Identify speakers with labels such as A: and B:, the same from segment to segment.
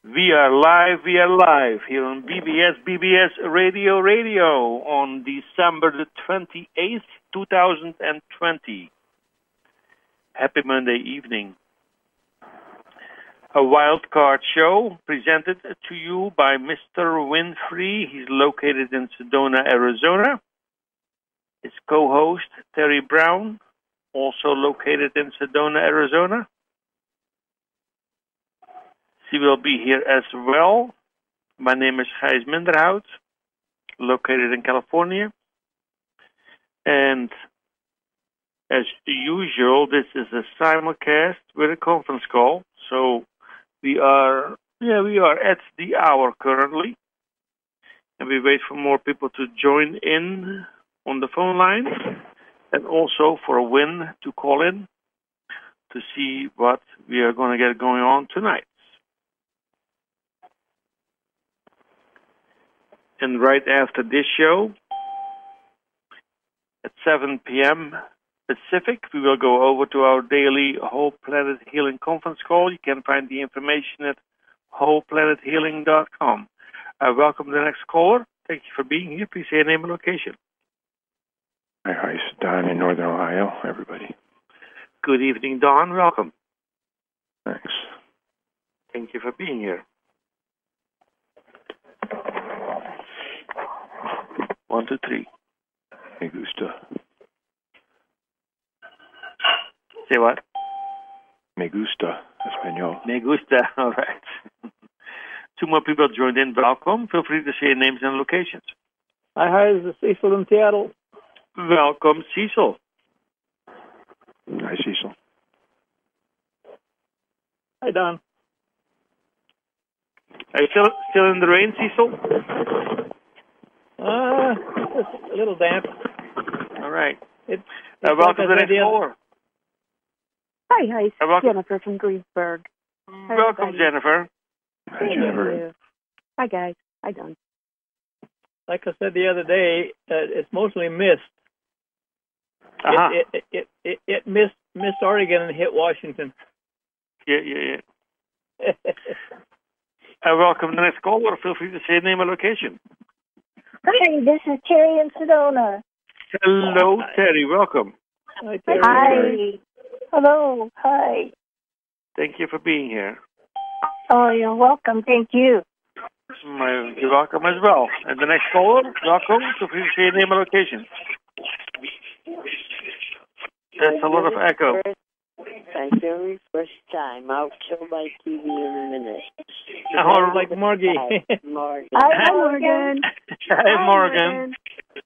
A: We are live here on BBS Radio on December the 28th, 2020. Happy Monday evening. A wild card show presented to you by Mr. Winfrey. He's located in Sedona, Arizona. His co-host, Terry Brown, also located in Sedona, Arizona. She will be here as well. My name is Gijs Minderhout, located in California. And as usual, this is a simulcast with a conference call. So we are at the hour currently. And we wait for more people to join in on the phone line. And also for Win to call in to see what we are going to get going on tonight. And right after this show, at 7 p.m. Pacific, we will go over to our daily Whole Planet Healing conference call. You can find the information at wholeplanethealing.com. I welcome the next caller. Thank you for being here. Please say your name and location.
B: Hi, it's Don in Northern Ohio, everybody.
A: Good evening, Don. Welcome.
B: Thanks.
A: Thank you for being here. 1, 2, 3.
B: Me gusta.
A: Say what?
B: Me gusta, Espanol.
A: Me gusta. All right. 2 more people joined in. Welcome. Feel free to say your names and locations.
C: Hi, this is Cecil in Seattle.
A: Welcome, Cecil.
B: Hi, Cecil.
C: Hi, Don.
A: Are you still in the rain, Cecil?
C: It's a little damp.
A: All right.
C: It's
A: welcome to the next caller.
D: Hi, Jennifer from Greensburg.
A: Welcome, Jennifer.
B: Hi, Jennifer.
D: Hi, guys. Hi, Don.
C: Like I said the other day, it's mostly mist.
A: Uh-huh.
C: It missed Oregon and hit Washington.
A: Yeah. Welcome to the next caller. Feel free to say your name and location.
E: Hi, this is Terry in Sedona.
A: Hello, Terry. Welcome.
C: Hi, Terry.
E: Hi. Hello. Hi.
A: Thank you for being here.
E: Oh, you're welcome. Thank you.
A: You're welcome as well. And the next caller, welcome. Feel free to say your name and location. That's a lot of echo.
F: My very first time. I'll kill my TV in a minute.
A: Oh,
C: like Margie.
F: Morgan.
E: Hi, Morgan.
A: Hi, Morgan.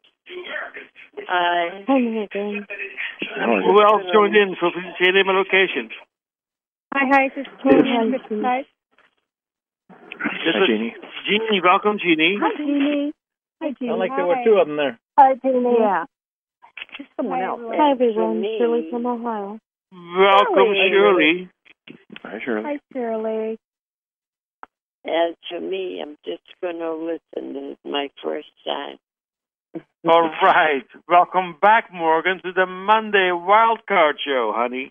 F: Hi.
E: Hi, Morgan.
A: Who else joined in? Feel free to say your name and location.
D: Hi, this is Jeannie.
A: Hi,
B: Jeannie.
A: Jeannie, welcome, Jeannie.
D: Hi, Jeannie. Hi, Jeannie.
C: Sound like there were 2 of them there.
E: Hi, Jeannie.
D: Yeah. Just someone else.
E: Hi, everyone. Shirley from Ohio.
A: Welcome, Shirley.
B: Hi, Shirley.
D: Hi, Shirley.
F: As for me, I'm just going to listen. This is my first time.
A: All right. Welcome back, Morgan, to the Monday Wildcard Show, honey.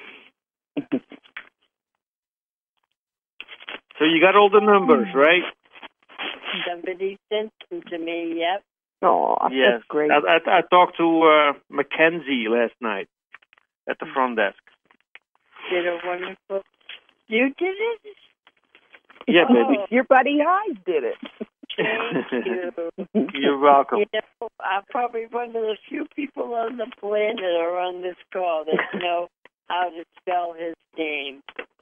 A: So you got all the numbers, right?
F: Somebody sent them to me, yep.
D: Oh,
A: yes.
D: That's great.
A: I talked to Mackenzie last night at the front desk.
F: Did a wonderful... You did it?
A: Yeah, baby.
D: Your buddy Hyde did it.
F: Thank you.
A: You're welcome.
F: You know, I'm probably one of the few people on the planet or on this call that know how to spell his name.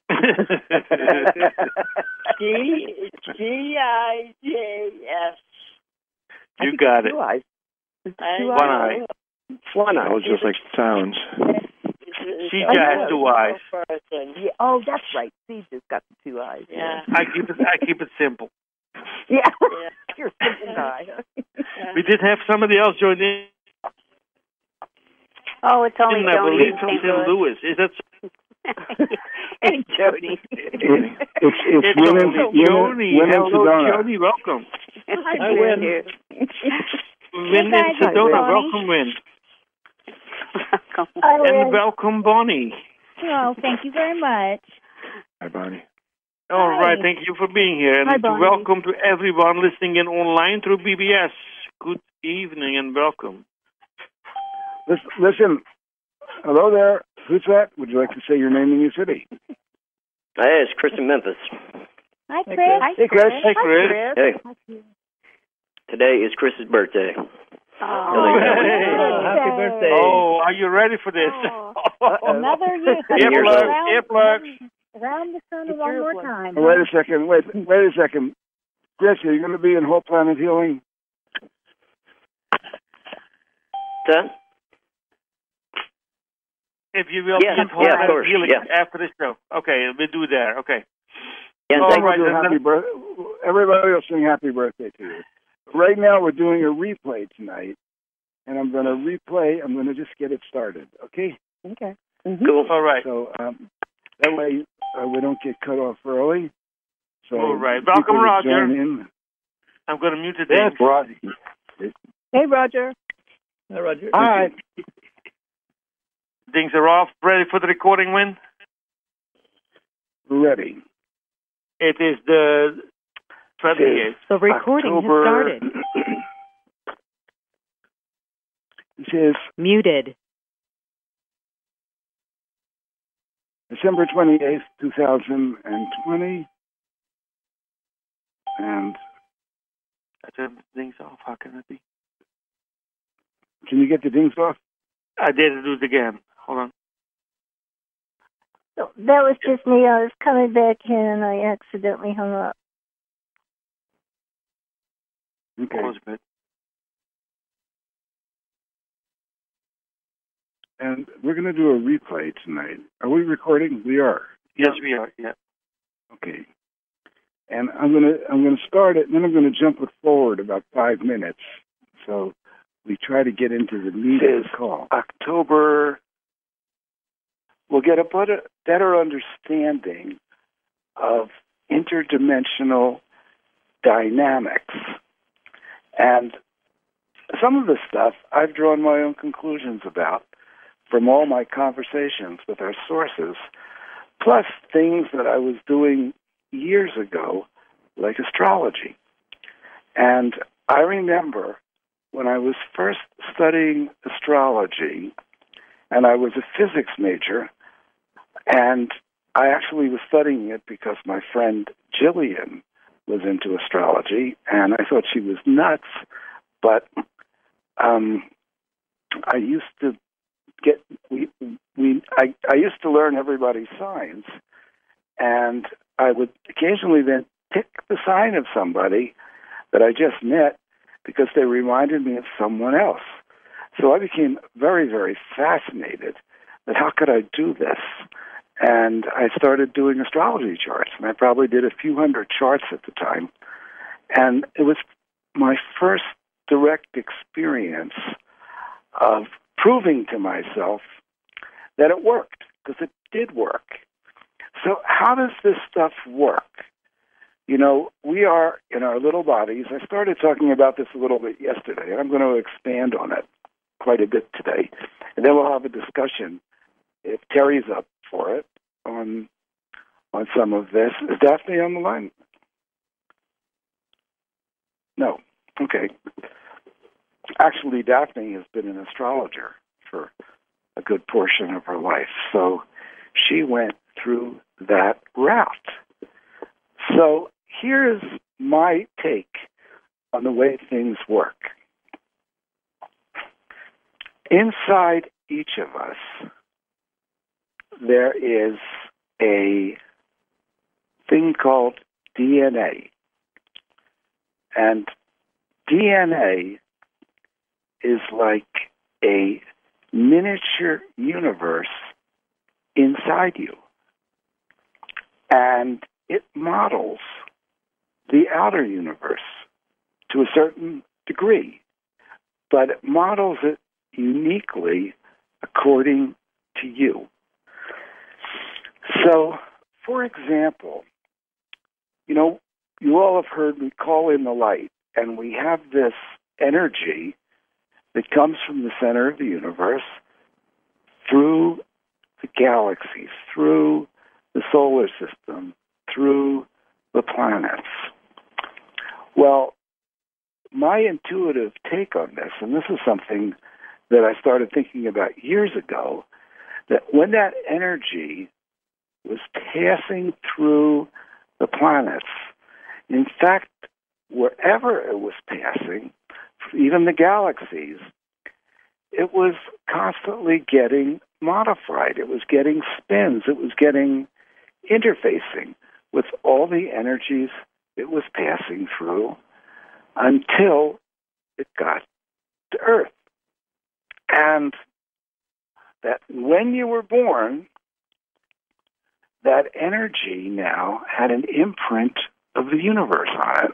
F: Gijs.
A: You got it.
D: 2 eyes.
A: One eye.
D: One eye.
B: That was just like it sounds.
A: She has 2 eyes.
D: Yeah, oh, that's right. Steve just got the 2 eyes.
F: Yeah.
A: I keep it simple.
D: Yeah.
F: Yeah.
D: You're a simple guy.
A: We did have somebody else join in.
E: Oh, it's only
A: I
E: Jody
A: believe
E: in
A: from
E: St.
A: St. Louis. Is that
D: Hey, Jody.
A: it's Joni. Hello, Joni. Welcome.
C: Hi, Win.
A: Win in Sedona. Welcome, Win. And welcome, Bonnie.
G: Oh, thank you very much.
B: Hi, Bonnie.
A: All
E: Hi.
A: right, thank you for being here. And
E: Hi, Bonnie.
A: welcome to everyone listening in online through BBS. Good evening and welcome.
G: Listen, hello there. Who's that? Would you like to say your name and your city?
H: Hey, it's Chris in Memphis.
E: Hi, Chris.
G: Hey, Chris.
A: Hey, Chris.
H: Hey, today is Chris's birthday.
C: Happy birthday.
A: Oh, are you ready for this?
E: Another year.
A: Earplugs.
E: Around the sun one more time.
G: Wait a second. Wait a second. Chris, are you going to be in Whole Planet Healing?
H: Son?
A: If you will,
H: Yeah,
A: be at home
H: of course.
A: healing
H: Yeah.
A: after the show. Okay, we'll do there. Okay.
H: Yeah,
A: All
H: thank
A: right,
G: We'll do
A: then.
G: happy everybody will sing happy birthday to you. Right now, we're doing a replay tonight, and I'm going to just get it started, okay?
D: Okay.
H: Cool.
A: All right.
G: So that way we don't get cut off early. So
A: All right.
G: people
A: Welcome,
G: that
A: Roger.
G: join in.
A: I'm going to mute it.
G: Yes, Roger.
D: Hey, Roger.
C: Hi, Roger.
G: Hi.
A: Things are off. Ready for the recording, Win?
G: Ready.
A: It is the 28th.
D: The recording
G: October,
D: has started.
G: This is
D: Muted.
G: December 28th, 2020. And
A: I turned things off. How can it be?
G: can you get the dings off?
A: I did do it again. Hold on.
E: So that was just me. I was coming back in and I accidentally hung up.
G: Okay.
A: That was good.
G: And we're going to do a replay tonight. Are we recording? We are.
A: Yes, we are. Yeah.
G: Okay. And I'm gonna start it, and then I'm gonna jump it forward about 5 minutes. So we try to get into the meat of the call. October, we'll get a better understanding of interdimensional dynamics. And some of the stuff I've drawn my own conclusions about from all my conversations with our sources, plus things that I was doing years ago, like astrology. And I remember when I was first studying astrology, and I was a physics major, and I actually was studying it because my friend Jillian was into astrology, and I thought she was nuts, but I used to I used to learn everybody's signs, and I would occasionally then pick the sign of somebody that I just met because they reminded me of someone else. So I became very, very fascinated that how could I do this? And I started doing astrology charts, and I probably did a few hundred charts at the time. And it was my first direct experience of proving to myself that it worked, because it did work. So how does this stuff work? You know, we are in our little bodies. I started talking about this a little bit yesterday, and I'm going to expand on it quite a bit today. And then we'll have a discussion, if Terry's up for it, on some of this. Is Daphne on the line? No. Okay. Actually, Daphne has been an astrologer for a good portion of her life, so she went through that route. So here's my take on the way things work. Inside each of us, there is a thing called DNA. And DNA is like a miniature universe inside you. And it models the outer universe to a certain degree, but it models it uniquely according to you. So, for example, you know, you all have heard me call in the light, and we have this energy that comes from the center of the universe through the galaxies, through the solar system, through the planets. Well, my intuitive take on this, and this is something that I started thinking about years ago, that when that energy was passing through the planets, in fact, wherever it was passing, even the galaxies, it was constantly getting modified. It was getting spins. It was getting interfacing with all the energies it was passing through until it got to Earth. And that when you were born, that energy now had an imprint of the universe on it.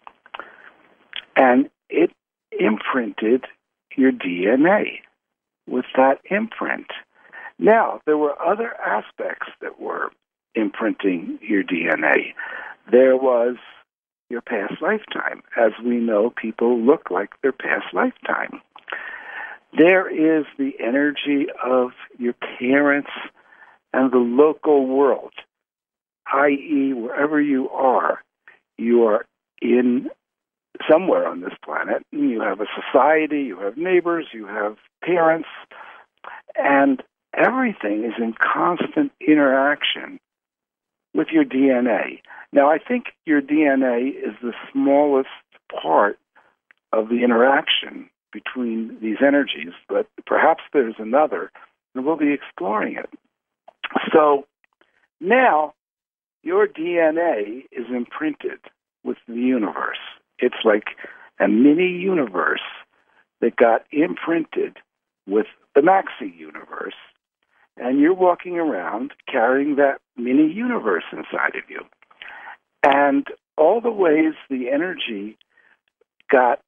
G: And it imprinted your DNA with that imprint. Now, there were other aspects that were imprinting your DNA. There was your past lifetime. As we know, people look like their past lifetime. There is the energy of your parents and the local world, i.e., wherever you are in somewhere on this planet. You have a society, you have neighbors, you have parents, and everything is in constant interaction with your DNA. Now, I think your DNA is the smallest part of the interaction between these energies, but perhaps there's another, and we'll be exploring it. So now your DNA is imprinted with the universe. It's like a mini universe that got imprinted with the maxi universe, and you're walking around carrying that mini universe inside of you. And all the ways the energy got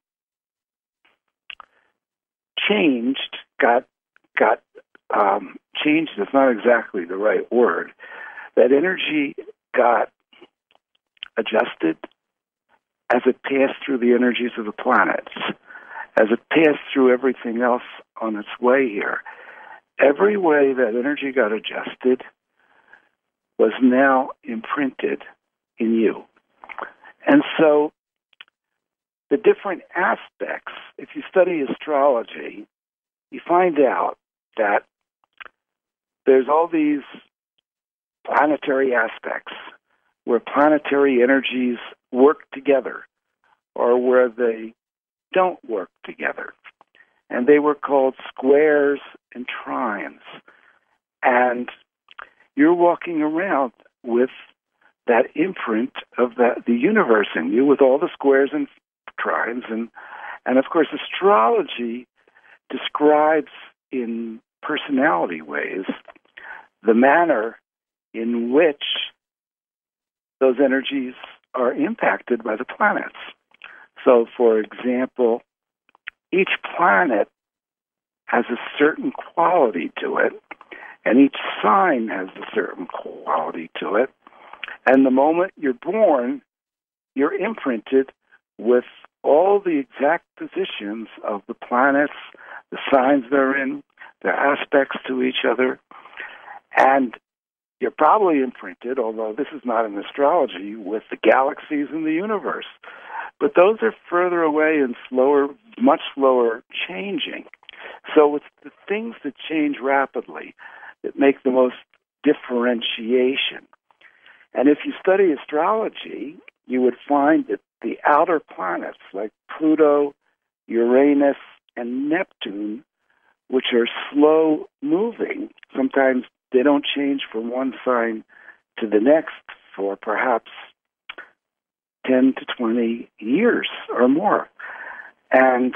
G: changed, changed is not exactly the right word. That energy got adjusted as it passed through the energies of the planets, as it passed through everything else on its way here. Every way that energy got adjusted was now imprinted in you. And so the different aspects, if you study astrology, you find out that there's all these planetary aspects where planetary energies work together or where they don't work together. And they were called squares and trines. And you're walking around with that imprint of the universe in you with all the squares and trines. And of course, astrology describes in personality ways the manner in which those energies are impacted by the planets. So, for example, each planet has a certain quality to it, and each sign has a certain quality to it. And the moment you're born, you're imprinted with all the exact positions of the planets, the signs they're in, their aspects to each other. And you're probably imprinted, although this is not in astrology, with the galaxies in the universe. But those are further away and slower, much slower changing. So it's the things that change rapidly that make the most differentiation. And if you study astrology, you would find that the outer planets like Pluto, Uranus, and Neptune, which are slow moving, sometimes they don't change from one sign to the next for perhaps 10 to 20 years or more. And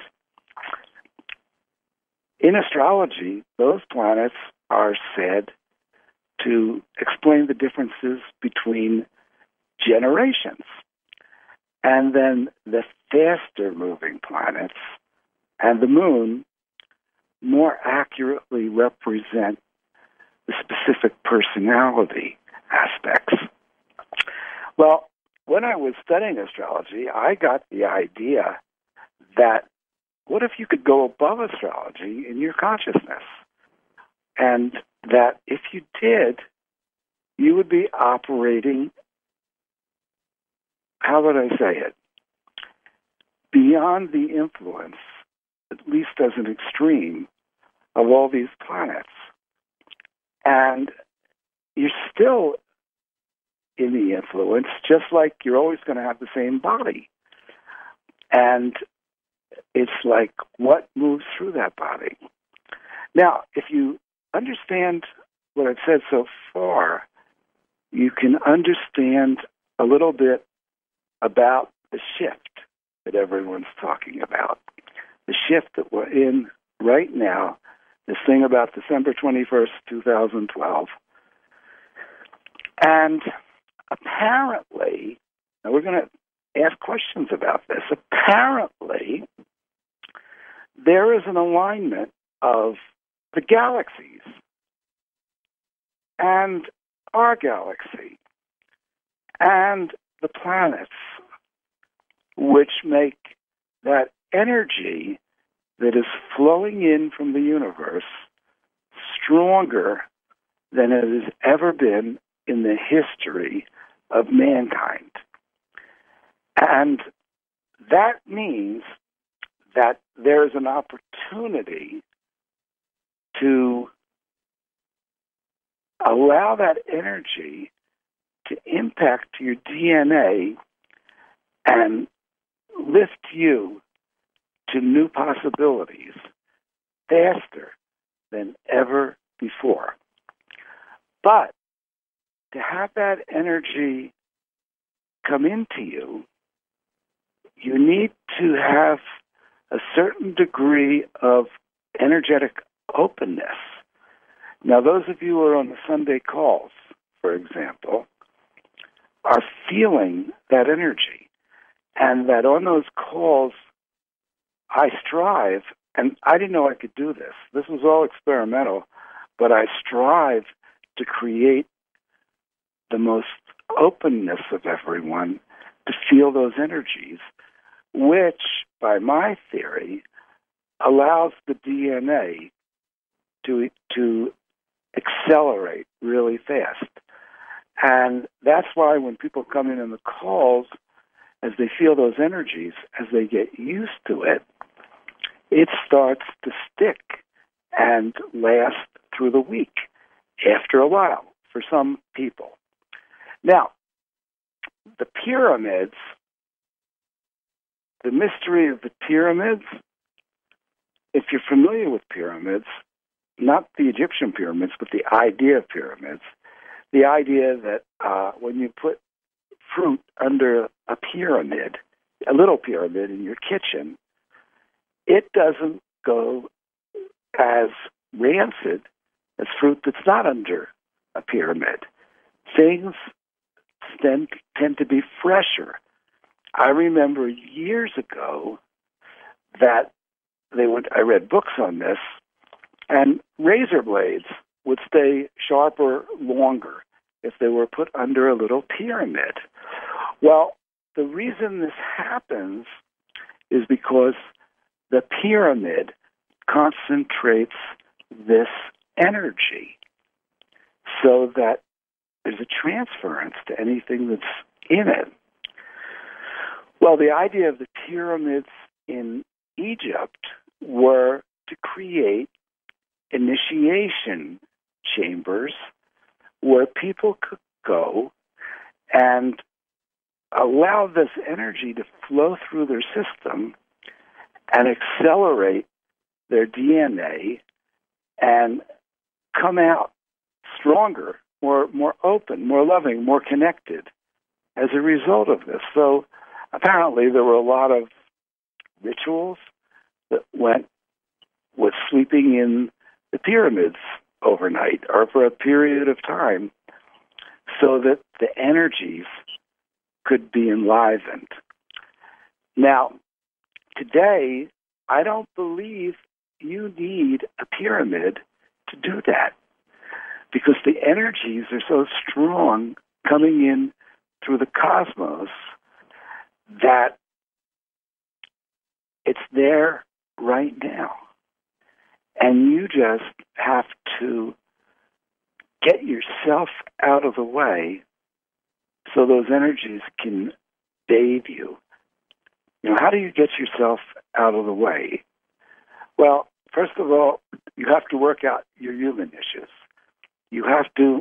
G: in astrology, those planets are said to explain the differences between generations. And then the faster moving planets and the moon more accurately represent the specific personality aspects. Well, when I was studying astrology, I got the idea that what if you could go above astrology in your consciousness? And that if you did, you would be operating how would I say it? Beyond the influence, at least as an extreme, of all these planets. And you're still in the influence, just like you're always going to have the same body. And it's like, what moves through that body? Now, if you understand what I've said so far, you can understand a little bit about the shift that everyone's talking about. The shift that we're in right now, this thing about December 21st, 2012. And apparently, now we're going to ask questions about this. Apparently, there is an alignment of the galaxies and our galaxy and the planets, which make that energy that is flowing in from the universe stronger than it has ever been in the history of mankind. And that means that there is an opportunity to allow that energy to impact your DNA and lift you to new possibilities faster than ever before. But to have that energy come into you, you need to have a certain degree of energetic openness. Now, those of you who are on the Sunday calls, for example, are feeling that energy. And that on those calls, I strive, and I didn't know I could do this. This was all experimental, but I strive to create the most openness of everyone to feel those energies, which, by my theory, allows the DNA to accelerate really fast. And that's why when people come in the calls, as they feel those energies, as they get used to it, it starts to stick and last through the week after a while for some people. Now, the pyramids, the mystery of the pyramids, if you're familiar with pyramids, not the Egyptian pyramids, but the idea of pyramids, the idea that when you put fruit under a pyramid, a little pyramid in your kitchen, it doesn't go as rancid as fruit that's not under a pyramid. Things tend to be fresher. I remember years ago that I read books on this, and razor blades would stay sharper longer if they were put under a little pyramid. Well, the reason this happens is because the pyramid concentrates this energy so that there's a transference to anything that's in it. Well, the idea of the pyramids in Egypt were to create initiation chambers where people could go and allow this energy to flow through their system and accelerate their DNA and come out stronger, more open, more loving, more connected as a result of this. So apparently there were a lot of rituals that went with sleeping in the pyramids overnight or for a period of time so that the energies could be enlivened. Now, today, I don't believe you need a pyramid to do that because the energies are so strong coming in through the cosmos that it's there right now. And you just have to get yourself out of the way so those energies can bathe you. How do you get yourself out of the way? Well, first of all, you have to work out your human issues. You have to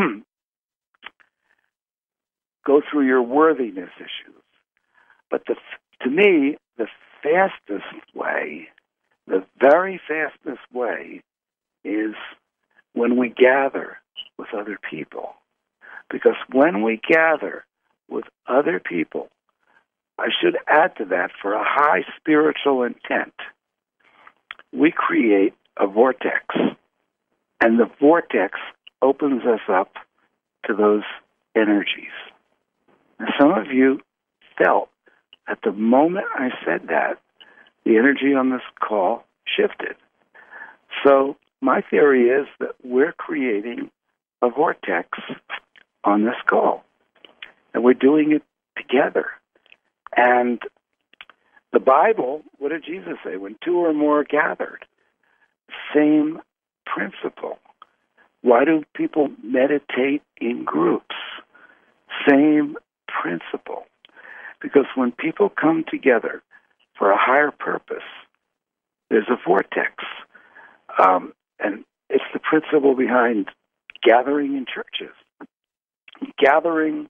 G: go through your worthiness issues. But to me, the fastest way, the very fastest way, is when we gather with other people. Because when we gather with other people, I should add to that, for a high spiritual intent, we create a vortex. And the vortex opens us up to those energies. And some of you felt at the moment I said that, the energy on this call shifted. So my theory is that we're creating a vortex on this call. And we're doing it together. And the Bible, what did Jesus say? When two or more are gathered, same principle. Why do people meditate in groups? Same principle. Because when people come together for a higher purpose, there's a vortex. And it's the principle behind gathering in churches, gathering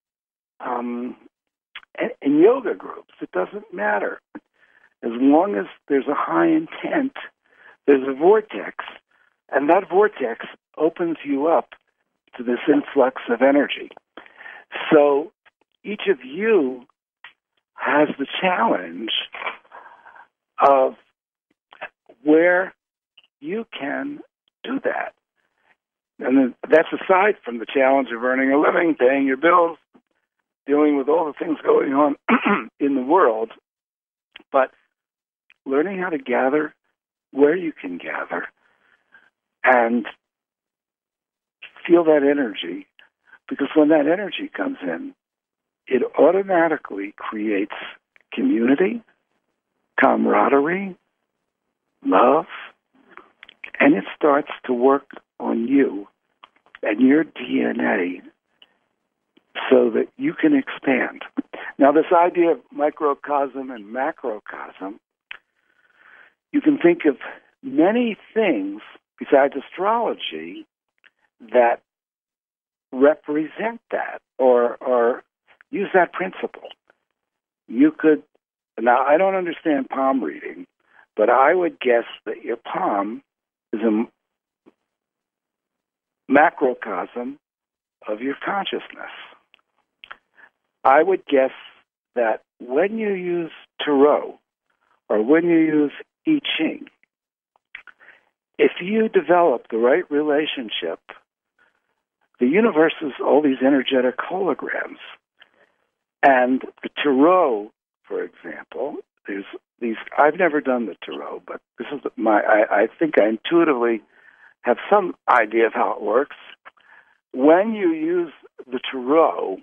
G: in yoga groups. It doesn't matter. As long as there's a high intent, there's a vortex, and that vortex opens you up to this influx of energy. So each of you has the challenge of where you can do that. And that's aside from the challenge of earning a living, paying your bills, dealing with all the things going on in the world, but learning how to gather where you can gather and feel that energy, because when that energy comes in, it automatically creates community, camaraderie, love, and it starts to work on you and your DNA so that you can expand. Now, this idea of microcosm and macrocosm, you can think of many things besides astrology that represent that or use that principle. You could, now I don't understand palm reading, but I would guess that your palm is a macrocosm of your consciousness. I would guess that when you use Tarot or when you use I Ching, if you develop the right relationship, the universe is all these energetic holograms. And the Tarot, for example, there's these, I've never done the Tarot, but this is I think I intuitively have some idea of how it works. When you use the Tarot,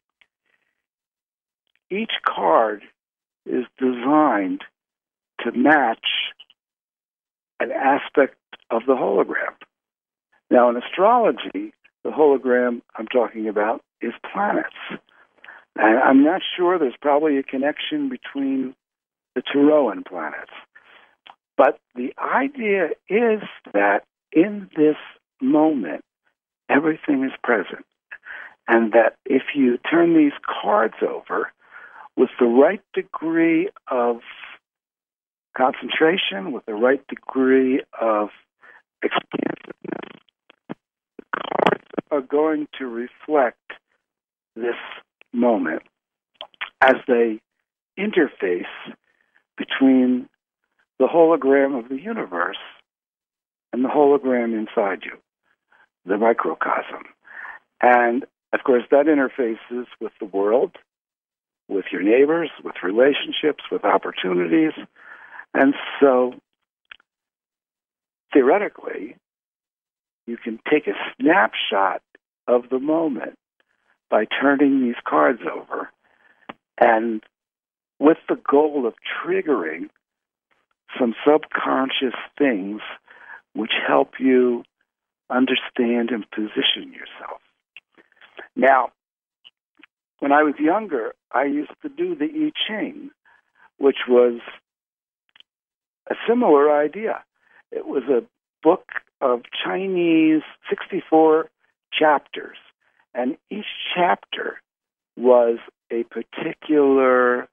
G: each card is designed to match an aspect of the hologram. Now, in astrology, the hologram I'm talking about is planets. And I'm not sure, there's probably a connection between the Tarot and planets. But the idea is that in this moment, everything is present. And that if you turn these cards over with the right degree of concentration, with the right degree of expansiveness, the cards are going to reflect this moment as they interface between the hologram of the universe and the hologram inside you, the microcosm. And, of course, that interfaces with the world, with your neighbors, with relationships, with opportunities. And so, theoretically, you can take a snapshot of the moment by turning these cards over, and with the goal of triggering some subconscious things which help you understand and position yourself. Now, when I was younger, I used to do the I Ching, which was a similar idea. It was a book of Chinese 64 chapters, and each chapter was a particular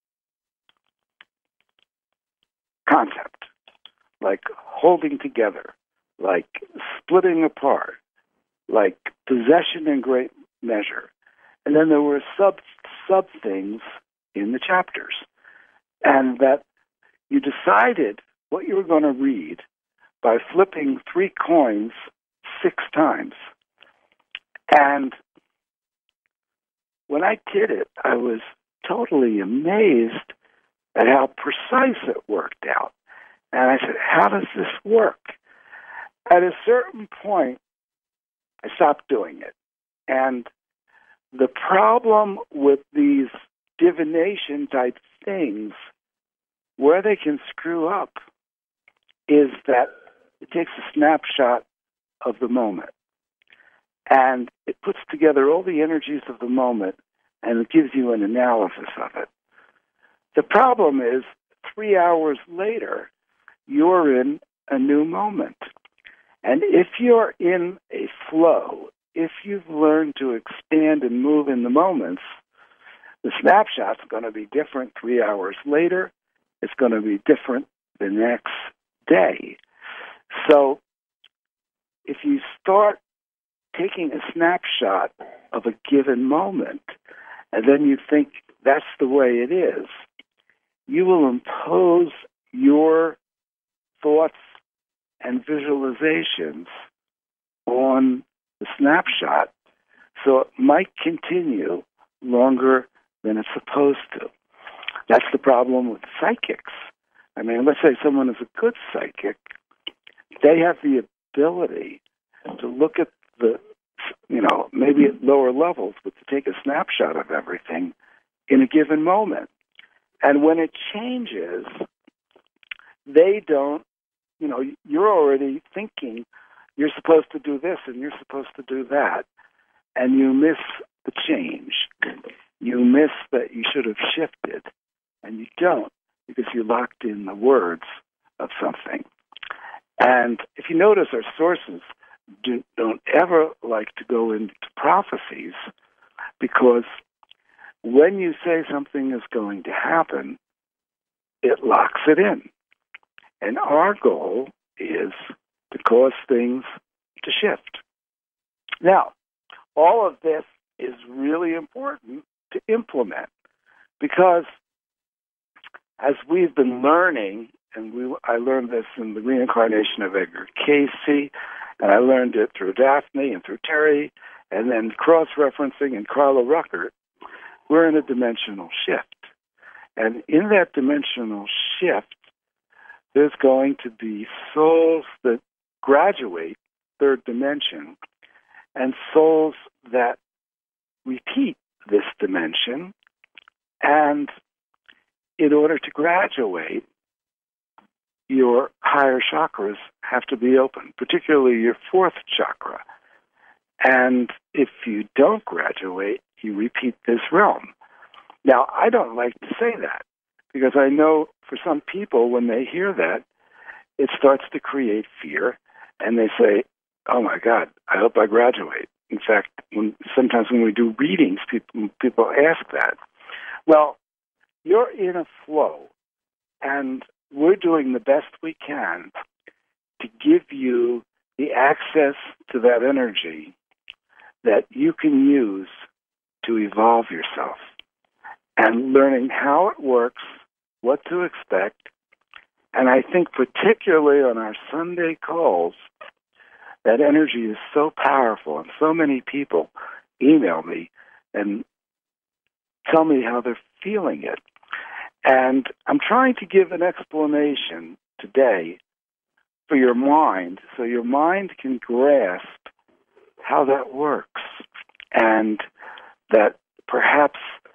G: concept, like holding together, like splitting apart, like possession in great measure. And then there were sub things in the chapters. And that you decided what you were going to read by flipping 3 coins 6 times. And when I did it, I was totally amazed at how precise it worked out. And I said, how does this work? At a certain point, I stopped doing it. And the problem with these divination type things, where they can screw up, is that it takes a snapshot of the moment. And it puts together all the energies of the moment, and it gives you an analysis of it. The problem is, 3 hours later, you're in a new moment. And if you're in a flow, if you've learned to expand and move in the moments, the snapshot's going to be different 3 hours later. It's going to be different the next day. So if you start taking a snapshot of a given moment, and then you think that's the way it is, you will impose your thoughts and visualizations on the snapshot, so it might continue longer than it's supposed to. That's the problem with psychics. I mean, let's say someone is a good psychic. They have the ability to look at the, maybe at lower levels, but to take a snapshot of everything in a given moment. And when it changes, they don't, you're already thinking you're supposed to do this and you're supposed to do that, and you miss the change. You miss that you should have shifted, and you don't because you locked in the words of something. And if you notice, our sources don't ever like to go into prophecies, because when you say something is going to happen, it locks it in. And our goal is to cause things to shift. Now, all of this is really important to implement, because as we've been learning, and I learned this in the reincarnation of Edgar Cayce, and I learned it through Daphne and through Terry, and then cross-referencing in Carla Ruckert, we're in a dimensional shift. And in that dimensional shift, there's going to be souls that graduate third dimension and souls that repeat this dimension. And in order to graduate, your higher chakras have to be open, particularly your 4th chakra. And if you don't graduate, you repeat this realm. Now, I don't like to say that, because I know for some people, when they hear that, it starts to create fear, and they say, oh my God, I hope I graduate. In fact, sometimes when we do readings, people ask that. Well, you're in a flow, and we're doing the best we can to give you the access to that energy that you can use to evolve yourself. And learning how it works, what to expect. And I think particularly on our Sunday calls, that energy is so powerful, and so many people email me and tell me how they're feeling it. And I'm trying to give an explanation today for your mind, so your mind can grasp how that works, and that perhaps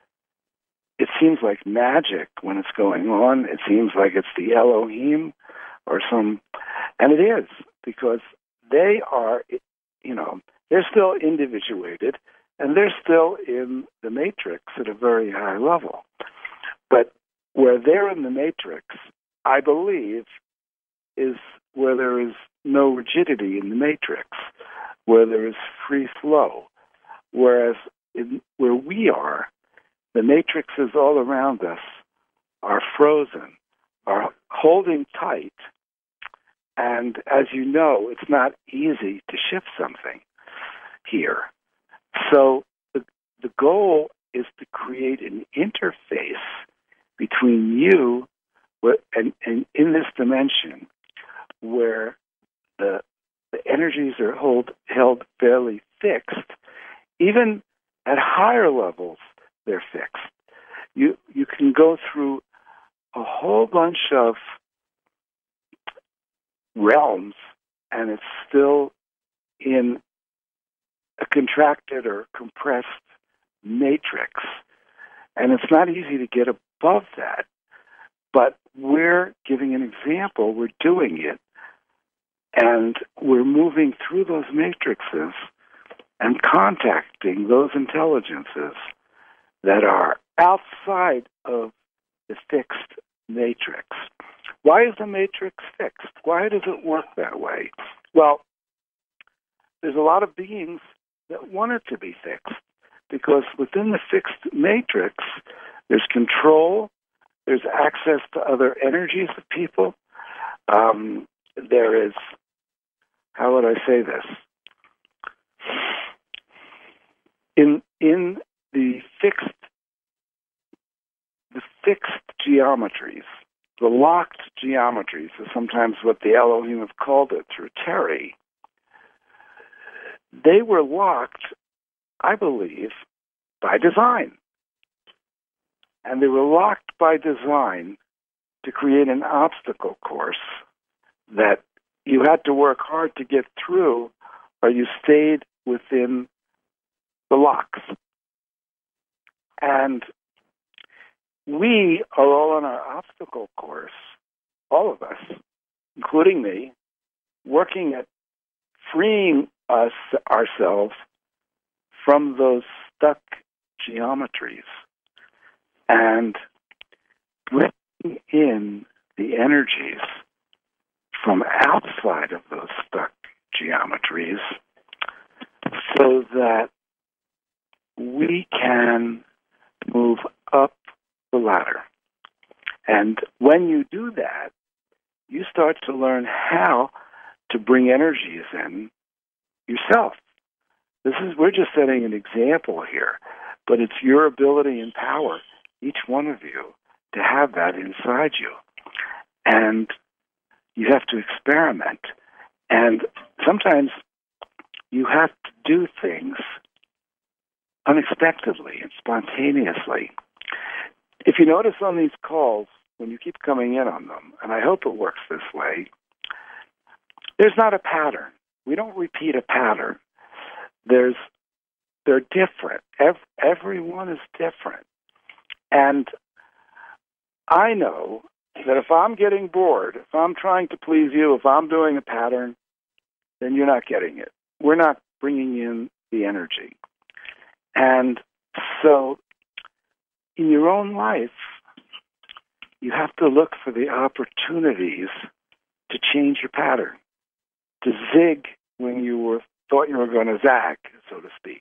G: it seems like magic when it's going on. It seems like it's the Elohim or some, and it is, because they are, they're still individuated. And they're still in the matrix at a very high level. But where they're in the matrix, I believe, is where there is no rigidity in the matrix, where there is free flow. Whereas where we are, the matrices all around us are frozen, are holding tight. And as you know, it's not easy to shift something here. So the goal is to create an interface between you and in this dimension where the energies are held fairly fixed. Even at higher levels, they're fixed. You can go through a whole bunch of realms, and it's still in a contracted or compressed matrix. And it's not easy to get above that. But we're giving an example. We're doing it. And we're moving through those matrices and contacting those intelligences that are outside of the fixed matrix. Why is the matrix fixed? Why does it work that way? Well, there's a lot of beings that want it to be fixed because within the fixed matrix, there's control, there's access to other energies of people. There is, how would I say this? In the fixed geometries, the locked geometries is sometimes what the Elohim have called it through Terry. They were locked, I believe, by design. And they were locked by design to create an obstacle course that you had to work hard to get through, or you stayed within the locks. And we are all on our obstacle course, all of us, including me, working at freeing ourselves from those stuck geometries and bringing in the energies from outside of those stuck geometries so that we can move up the ladder. And when you do that, you start to learn how to bring energies in yourself. We're just setting an example here, but it's your ability and power, each one of you, to have that inside you. And you have to experiment. And sometimes you have to do things unexpectedly and spontaneously. If you notice on these calls, when you keep coming in on them, and I hope it works this way, there's not a pattern. We don't repeat a pattern. They're different. Everyone is different. And I know that if I'm getting bored, if I'm trying to please you, if I'm doing a pattern, then you're not getting it. We're not bringing in the energy. And so in your own life, you have to look for the opportunities to change your pattern, to zig when you thought you were going to zag, so to speak.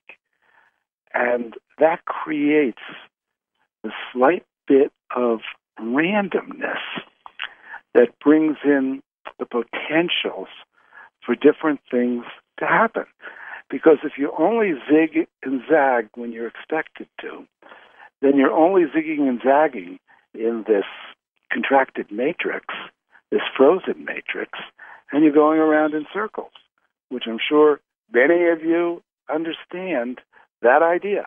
G: And that creates a slight bit of randomness that brings in the potentials for different things to happen. Because if you only zig and zag when you're expected to, then you're only zigging and zagging in this contracted matrix, this frozen matrix, and you're going around in circles, which I'm sure many of you understand that idea.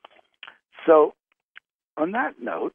G: So on that note,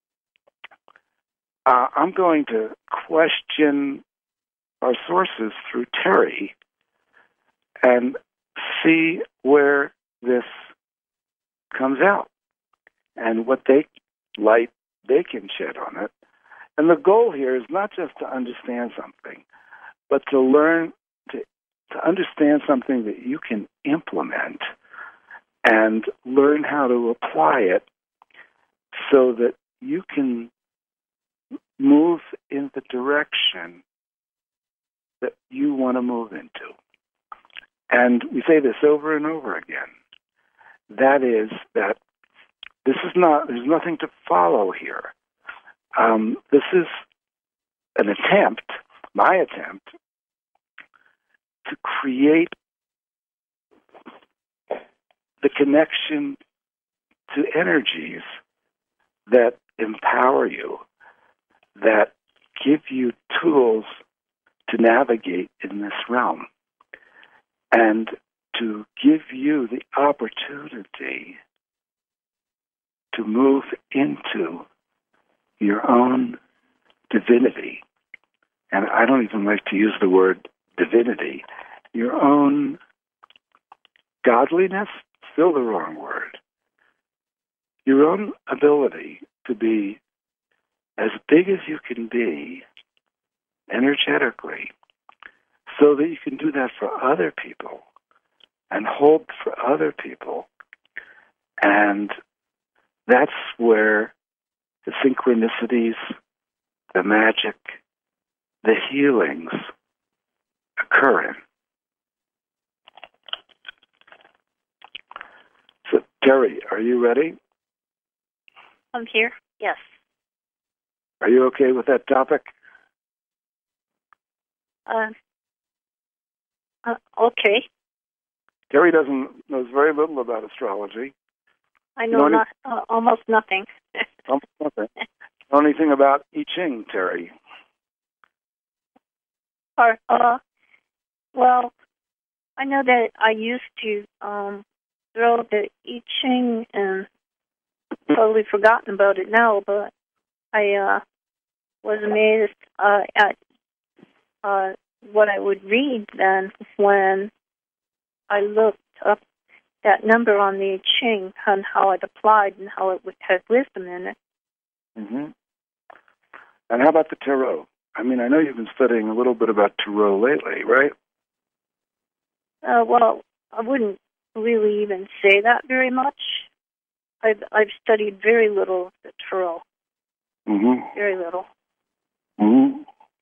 G: I'm going to question our sources through Terry and see where this comes out and what light they can shed on it. And the goal here is not just to understand something, but to learn to understand something that you can implement and learn how to apply it so that you can move in the direction that you want to move into. And we say this over and over again. That is that this is not, there's nothing to follow here. This is an attempt, my attempt, to create the connection to energies that empower you, that give you tools to navigate in this realm, and to give you the opportunity to move into your own divinity. And I don't even like to use the word divinity. Your own godliness, still the wrong word. Your own ability to be as big as you can be energetically, so that you can do that for other people and hold for other people. And that's where the synchronicities, the magic, the healings occur in. So, Terry, are you ready?
I: I'm here. Yes.
G: Are you okay with that topic?
I: Okay.
G: Terry knows very little about astrology.
I: I know almost nothing.
G: Almost nothing. Know anything about I Ching, Terry?
I: Well, I know that I used to throw the I Ching and totally forgotten about it now, but I was amazed at what I would read then when I looked up that number on the I Ching and how it applied and how it had wisdom in it.
G: Mm-hmm. And how about the Tarot? I mean, I know you've been studying a little bit about Tarot lately, right?
I: Well, I wouldn't really even say that very much. I've studied very little of the Tarot.
G: Mm-hmm.
I: Very little.
G: Mm-hmm.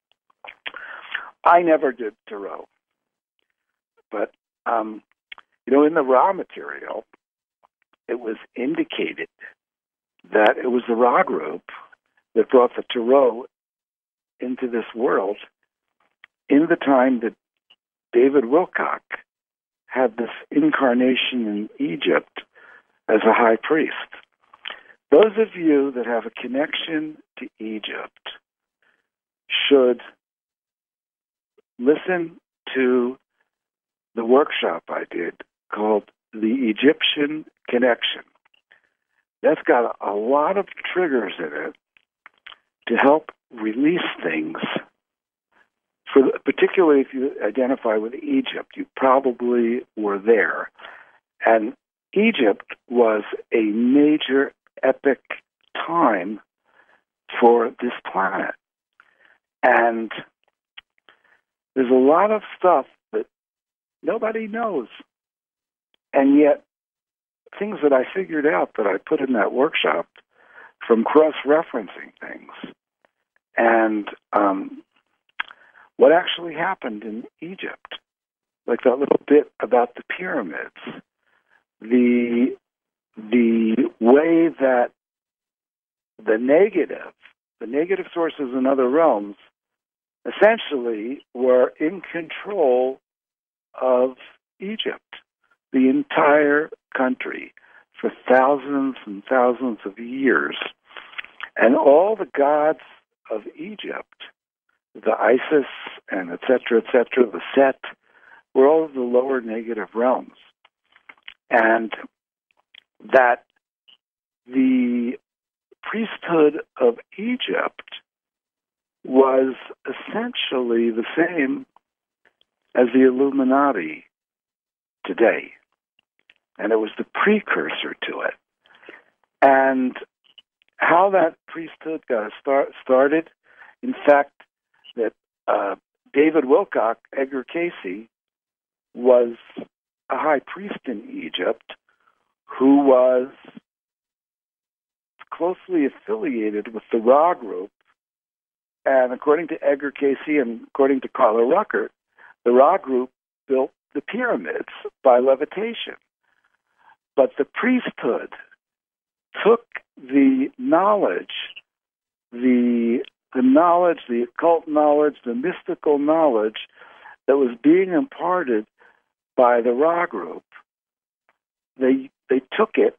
G: I never did Tarot. But, in the raw material, it was indicated that it was the Ra group that brought the Tarot into this world in the time that David Wilcock had this incarnation in Egypt as a high priest. Those of you that have a connection to Egypt should listen to the workshop I did called The Egyptian Connection. That's got a lot of triggers in it to help release things. Particularly if you identify with Egypt, you probably were there. And Egypt was a major epic time for this planet. And there's a lot of stuff that nobody knows. And yet, things that I figured out that I put in that workshop from cross-referencing things. And what actually happened in Egypt, like that little bit about the pyramids, the way that the negative sources in other realms essentially were in control of Egypt, the entire country, for thousands and thousands of years. And all the gods of Egypt, the Isis and et cetera, the Set, were all of the lower negative realms. And that the priesthood of Egypt was essentially the same as the Illuminati today. And it was the precursor to it. And how that priesthood got started, in fact, that David Wilcock, Edgar Cayce, was a high priest in Egypt who was closely affiliated with the Ra group. And according to Edgar Cayce and according to Carla Ruckert, the Ra group built the pyramids by levitation. But the priesthood took the knowledge, the occult knowledge, the mystical knowledge that was being imparted by the Ra group. They took it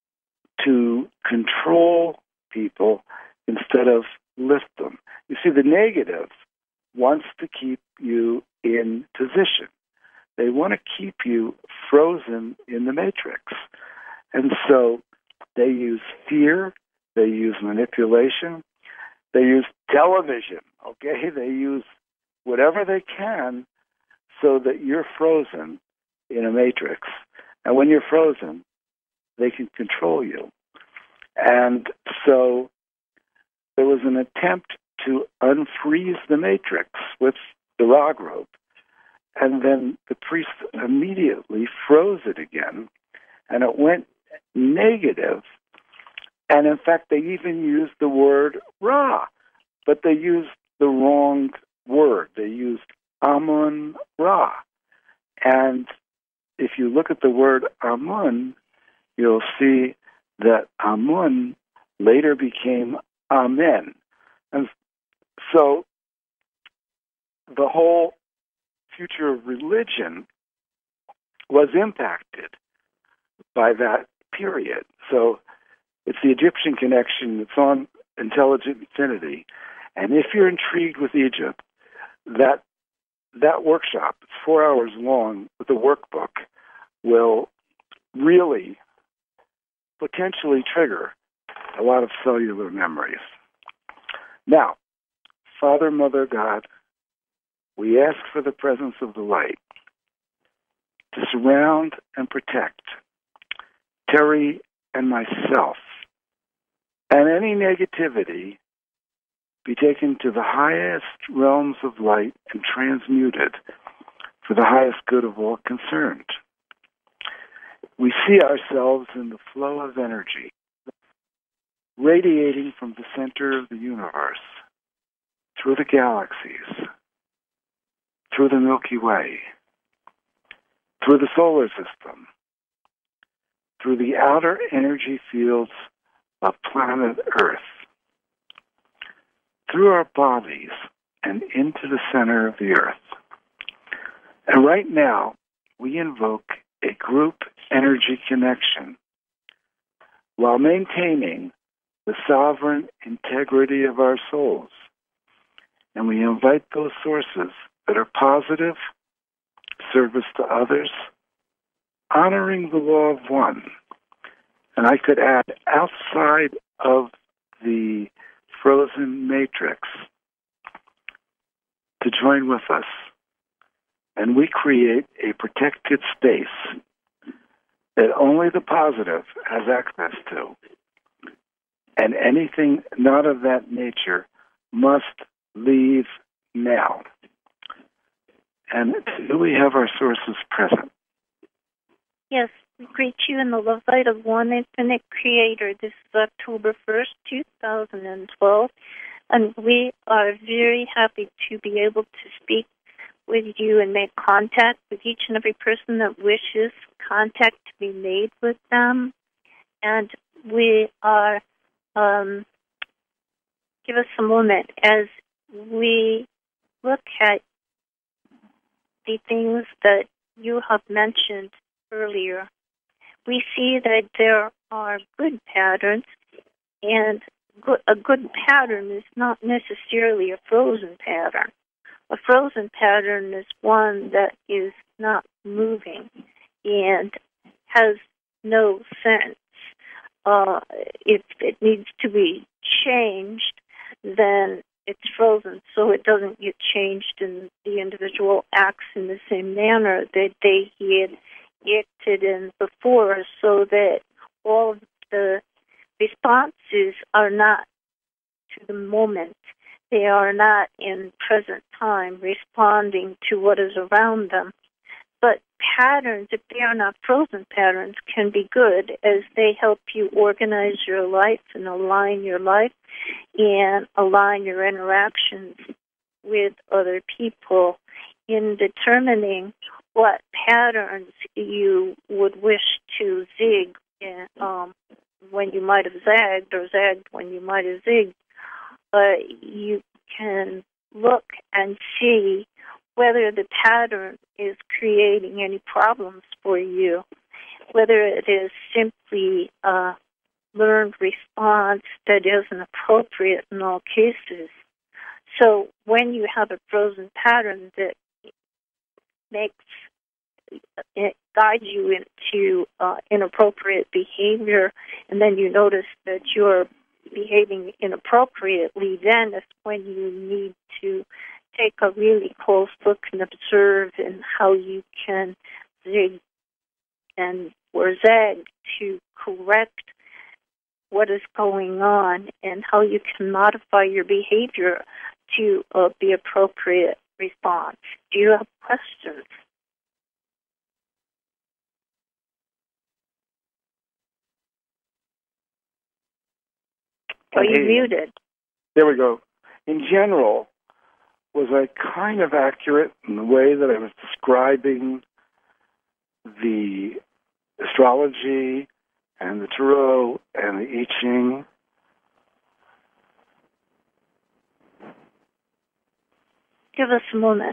G: to control people instead of lift them. You see, the negative wants to keep you in position. They want to keep you frozen in the matrix. And so they use fear, they use manipulation, they use television, okay? They use whatever they can so that you're frozen in a matrix. And when you're frozen, they can control you. And so there was an attempt to unfreeze the matrix with the Ra group. And then the priests immediately froze it again, and it went negative. And in fact, they even used the word Ra, but they used the wrong word. They used Amun Ra. And if you look at the word Amun, you'll see that Amun later became Amen. And so the whole future of religion was impacted by that period. So it's the Egyptian connection. It's on Intelligent Infinity. And if you're intrigued with Egypt, that workshop, it's 4 hours long with a workbook, will really potentially trigger a lot of cellular memories. Now, Father, Mother, God, we ask for the presence of the light to surround and protect Terry and myself, and any negativity be taken to the highest realms of light and transmuted for the highest good of all concerned. We see ourselves in the flow of energy radiating from the center of the universe, through the galaxies, through the Milky Way, through the solar system, through the outer energy fields of planet Earth, through our bodies and into the center of the Earth. And right now, we invoke a group energy connection while maintaining the sovereign integrity of our souls. And we invite those sources that are positive, service to others, honoring the law of one. And I could add, outside of the frozen matrix, to join with us. And we create a protected space that only the positive has access to. And anything not of that nature must leave now. And do we have our sources present?
I: Yes, we greet you in the love light of one infinite creator. This is October 1st, 2012, and we are very happy to be able to speak with you and make contact with each and every person that wishes contact to be made with them. And we are, give us a moment as we look at the things that you have mentioned earlier. We see that there are good patterns, and a good pattern is not necessarily a frozen pattern. A frozen pattern is one that is not moving and has no sense. If it needs to be changed, then it's frozen, so it doesn't get changed, and the individual acts in the same manner that they had acted in before, so that all of the responses are not to the moment. They are not in present time responding to what is around them. But patterns, if they are not frozen patterns, can be good as they help you organize your life and align your life and align your interactions with other people in determining what patterns you would wish to zig when you might have zagged, or zagged when you might have zigged. You can look and see whether the pattern is creating any problems for you, whether it is simply a learned response that isn't appropriate in all cases. So when you have a frozen pattern that it guides you into inappropriate behavior, and then you notice that you're behaving inappropriately, then is when you need to take a really close look and observe in how you can zig and or zag to correct what is going on and how you can modify your behavior to the appropriate response. Do you have questions? Are you muted?
G: There we go. In general, was I kind of accurate in the way that I was describing the astrology and the tarot and the I Ching?
I: Give us a moment.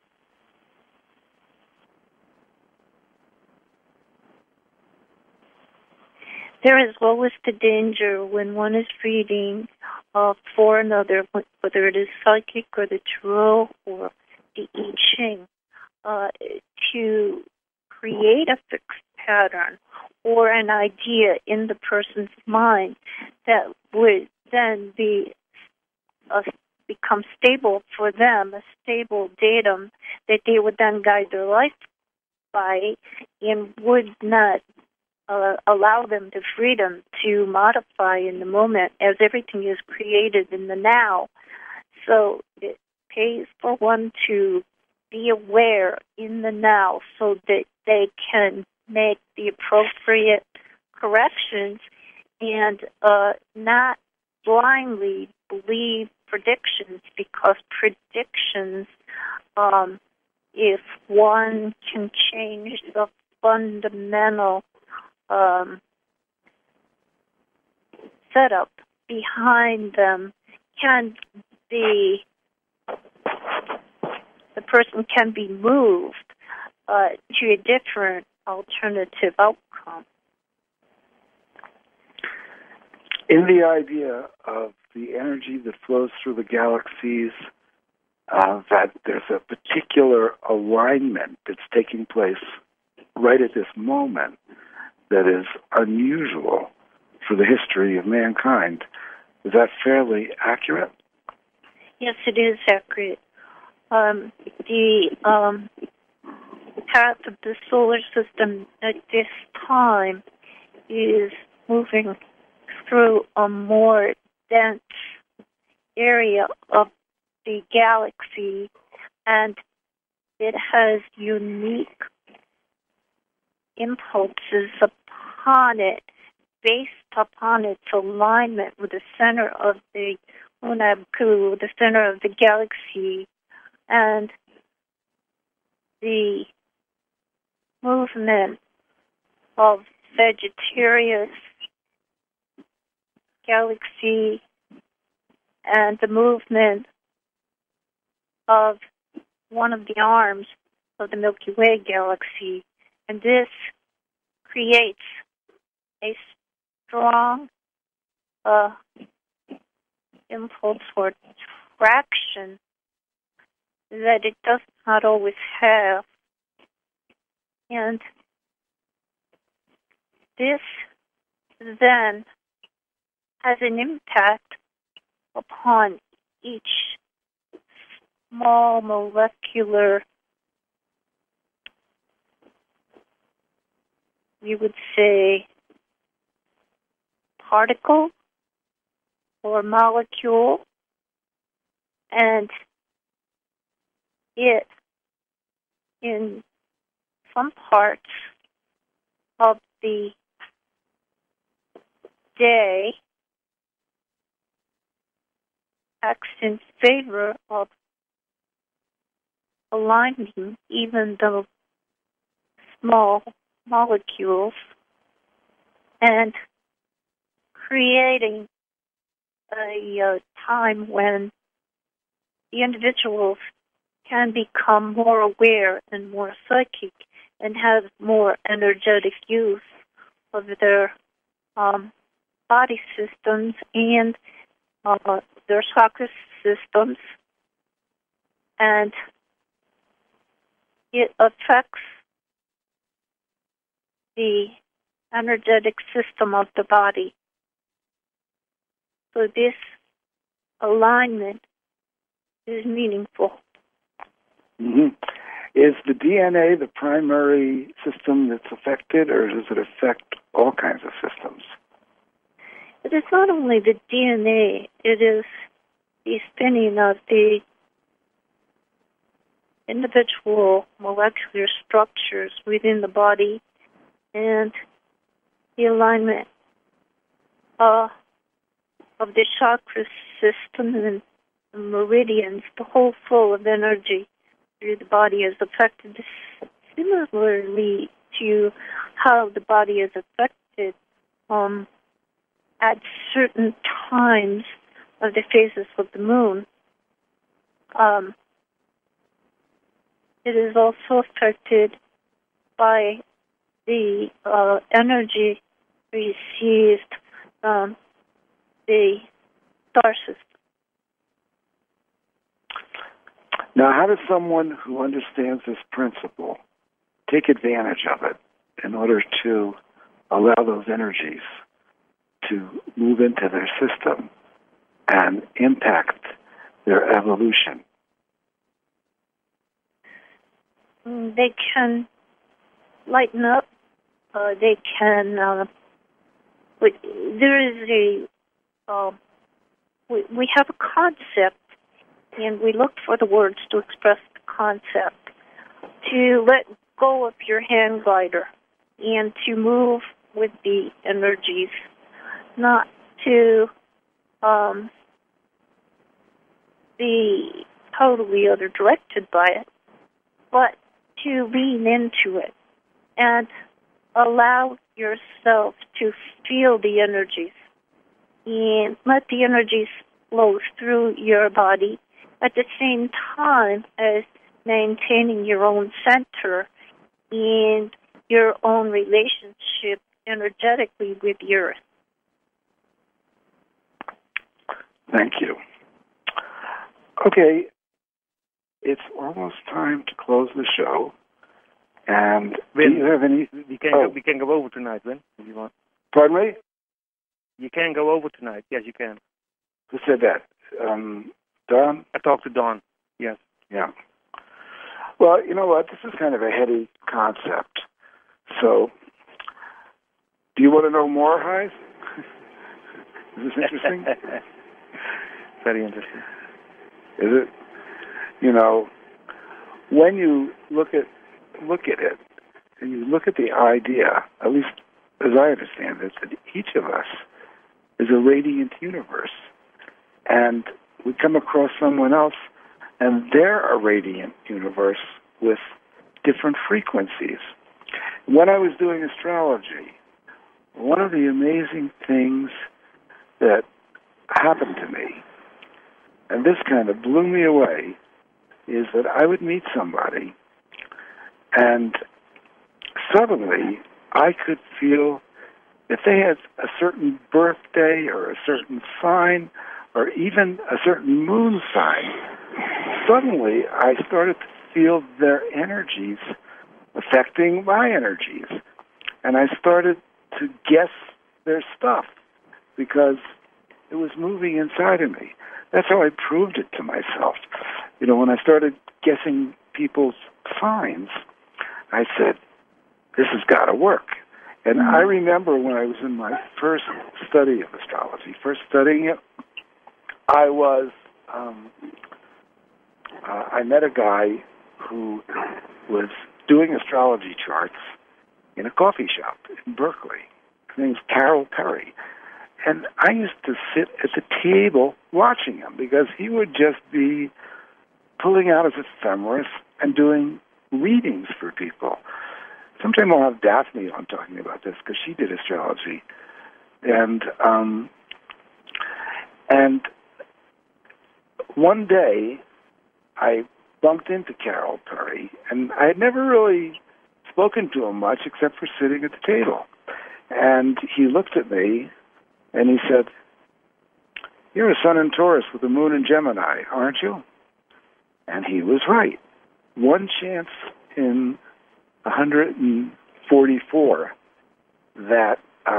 I: There is always the danger when one is reading for another, whether it is psychic or the tarot or the I Ching, to create a fixed pattern or an idea in the person's mind that would then become stable for them, a stable datum that they would then guide their life by, and would not allow them the freedom to modify in the moment, as everything is created in the now. So it pays for one to be aware in the now so that they can make the appropriate corrections and not blindly believe predictions, because predictions, if one can change the fundamental setup behind them, the person can be moved to a different alternative outcome.
G: In the idea of the energy that flows through the galaxies, that there's a particular alignment that's taking place right at this moment that is unusual for the history of mankind. Is that fairly accurate?
I: Yes, it is accurate. The path of the solar system at this time is moving through a more dense area of the galaxy, and it has unique impulses upon it based upon its alignment with the center of the Hunabku, the center of the galaxy, and the movement of Sagittarius galaxy and the movement of one of the arms of the Milky Way galaxy. And this creates a strong impulse or traction that it does not always have. And this then has an impact upon each small molecular, we would say, particle or molecule, and it, in some parts of the day acts in favor of aligning even the small molecules and creating a time when the individuals can become more aware and more psychic and have more energetic use of their body systems and their chakra systems, and it affects the energetic system of the body. So this alignment is meaningful.
G: Mm-hmm. Is the DNA the primary system that's affected, or does it affect all kinds of systems?
I: It is not only the DNA, it is the spinning of the individual molecular structures within the body and the alignment of the chakra system and the meridians. The whole flow of energy through the body is affected similarly to how the body is affected at certain times of the phases of the moon. It is also affected by the energy received from the star system.
G: Now, how does someone who understands this principle take advantage of it in order to allow those energies to move into their system and impact their evolution?
I: They can lighten up. They can. There is we have a concept, and we look for the words to express the concept. To let go of your hand glider and to move with the energies, not to be totally other directed by it, but to lean into it and allow yourself to feel the energies and let the energies flow through your body at the same time as maintaining your own center and your own relationship energetically with the earth.
G: Thank you. Okay, it's almost time to close the show. And
A: Vin,
G: do you have any?
A: We can go over tonight, Vin, if you want.
G: Pardon me?
A: You can go over tonight. Yes, you can.
G: Who said that? Don?
A: I talked to Don. Yes.
G: Yeah. Well, you know what? This is kind of a heady concept. So, do you want to know more, Heis? Is this interesting?
A: Very interesting.
G: Is it? You know, when you look at it, and you look at the idea, at least as I understand it, that each of us is a radiant universe. And we come across someone else, and they're a radiant universe with different frequencies. When I was doing astrology, one of the amazing things that happened to me, and this kind of blew me away, is that I would meet somebody, and suddenly I could feel if they had a certain birthday or a certain sign or even a certain moon sign, suddenly I started to feel their energies affecting my energies. And I started to guess their stuff because it was moving inside of me. That's how I proved it to myself. You know, when I started guessing people's signs, I said, this has got to work. And I remember when I was in my first study of astrology, first studying it, I met a guy who was doing astrology charts in a coffee shop in Berkeley. His name's Carol Perry. And I used to sit at the table watching him because he would just be pulling out his ephemeris and doing readings for people. Sometime I'll have Daphne on talking about this because she did astrology. And one day I bumped into Carol Perry, and I had never really spoken to him much except for sitting at the table. And he looked at me and he said, "You're a sun in Taurus with a moon in Gemini, aren't you?" And he was right. One chance in 144 that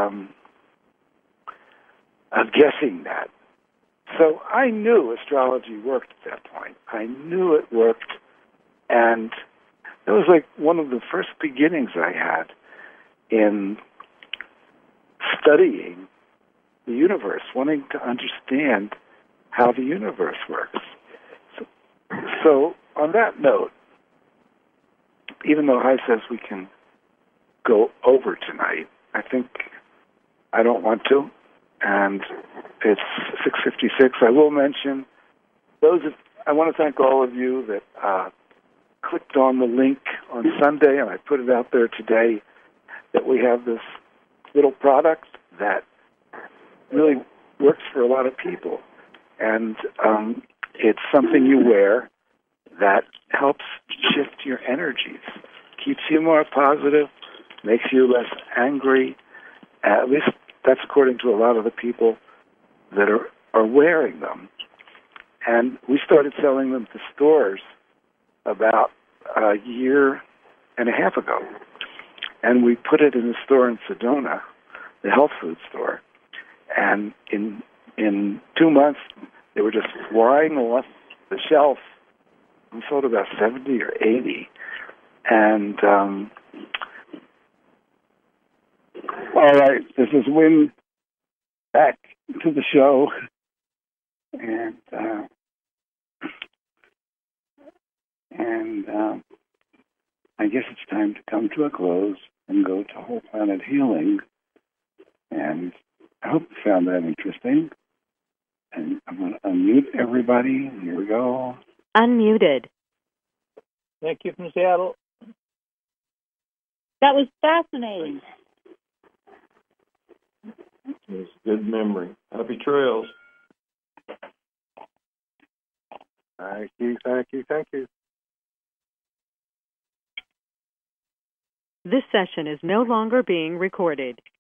G: of guessing that. So I knew astrology worked at that point. I knew it worked, and it was like one of the first beginnings I had in studying the universe, wanting to understand how the universe works. So on that note, even though Hai says we can go over tonight, I think I don't want to, and it's 6:56. I will mention I want to thank all of you that clicked on the link on Sunday, and I put it out there today, that we have this little product that really works for a lot of people. And it's something you wear that helps shift your energies, keeps you more positive, makes you less angry. At least that's according to a lot of the people that are wearing them. And we started selling them to stores about a year and a half ago. And we put it in a store in Sedona, the health food store. And in 2 months, they were just flying off the shelf. We sold about 70 or 80. And all right, this is Win back to the show. And I guess it's time to come to a close and go to Whole Planet Healing. And I hope you found that interesting. And I'm going to unmute everybody. Here we go.
J: Unmuted.
C: Thank you from Seattle.
D: That was fascinating.
K: It's good memory. Happy trails.
G: Thank you, thank you, thank you.
J: This session is no longer being recorded.